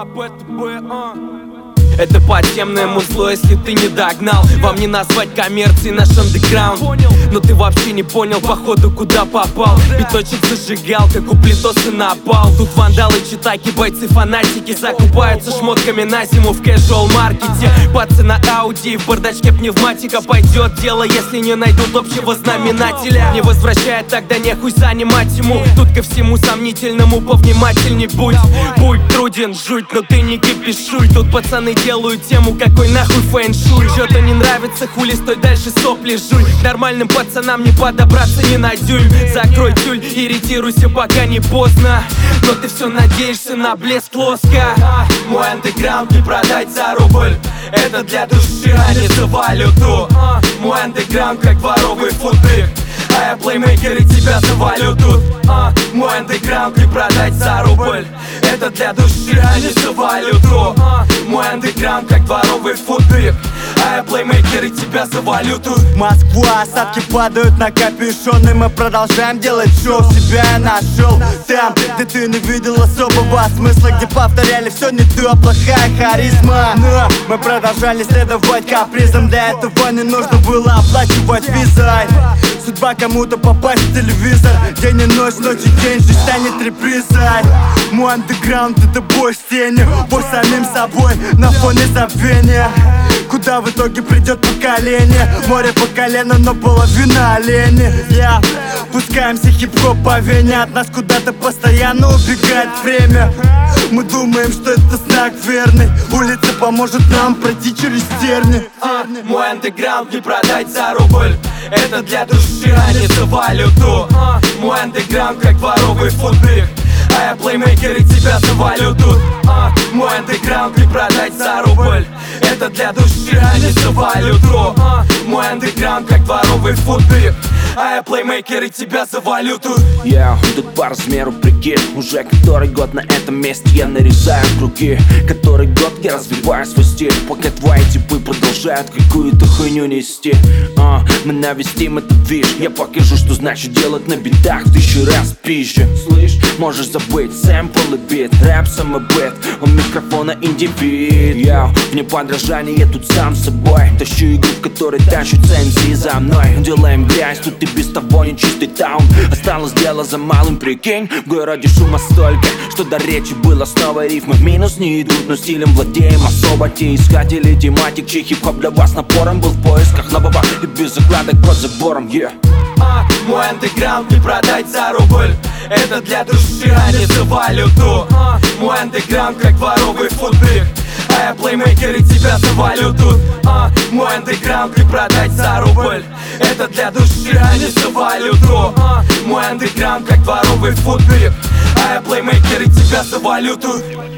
Это подземное музло, если ты не догнал. Вам не назвать коммерцией наш андеграунд. Но ты вообще не понял, походу, куда попал. Биточек зажигалка, куплетос и напал. Тут вандалы, читаки, бойцы, фанатики закупаются шмотками на зиму в кэжуал-маркете. Пацы на Ауди, в бардачке пневматика. Пойдет дело, если не найдут общего знаменателя. Не возвращает, тогда нехуй занимать ему. Тут ко всему сомнительному повнимательней будь. Будь труден, жуть, но ты не кипишуй. Тут пацаны делают тему, какой нахуй фэн-шуй. Что-то не нравится, хули, стой дальше, сопли жуй. Нормальным пацанам не подобраться ни на дюйм. Закрой тюль, иритируйся, пока не поздно. Но ты все надеешься на блеск лоска. Мой андеграунд не продать за рубль. Это для души, а не за валюту. Мой андеграунд как дворовый футбик. А я плеймейкер и тебя завалю тут. Мой андеграунд не продать за рубль. Это для души, а не за валюту. Мой андеграунд как дворовый футбик. А я плеймейкер и тебя завалю тут. Москва, осадки падают на капюшоны. Мы продолжаем делать шоу. Себя я нашел там, где ты не видел особого смысла, где повторяли все не то, плохая харизма. Но мы продолжали следовать капризам. Для этого не нужно было оплачивать визой. Судьба кому-то попасть в телевизор. День и ночь, ночь и день, жизнь станет репризой. Мой андеграунд — это бой с тенью. Бой с самим собой на фоне забвения. Куда в итоге придет поколение? Море по колено, но половина олени. Пускаемся хип-хоп по вене. От нас куда-то постоянно убегает время. Мы думаем, что это знак верный. Улица поможет нам пройти через терни. Мой андеграунд не продать за рубль. Это для души, а не за валюту. Мой андеграунд как дворовый футбик. А я плеймейкер и тебя завалю тут. Мой андеграунд не продать за рубль. Это для души, а не за валюту. Мой андеграунд как дворовый футбик. А я плеймейкер и тебя завалю тут. Тут по размеру прикид. Уже который год на этом месте я нарезаю круги. Который год я развиваю свой стиль. Пока твои типы продолжают какую-то хуйню нести. Мы навестим этот движ. Я покажу, что значит делать на битах в 1000 раз пизже. Слышь, можешь забыть сэмпл и бит. Рэп самый бит, у микрофона индивид. Вне подражания тут сам собой. Тащу игру, в которой тащатся MC за мной. Делаем грязь, тут и без того нечистый таун. Осталось дело за малым, прикинь. В городе шума столько, что до речи было снова рифмы. В минус не идут, но стилем владеем особо. Те искатели тематик, чей хип-хоп для вас напором был в поисках нового и без закладок под забором. Мой андеграунд не продать за рубль. Это для души, а не за валюту. Мой андеграунд как дворовый футбик. А я плеймейкер и тебя завалю тут. Мой андеграунд не продать за рубль. Это для души, а не за валюту. Мой андеграунд как дворовый футбик. А я плеймейкер и тебя завалю тут.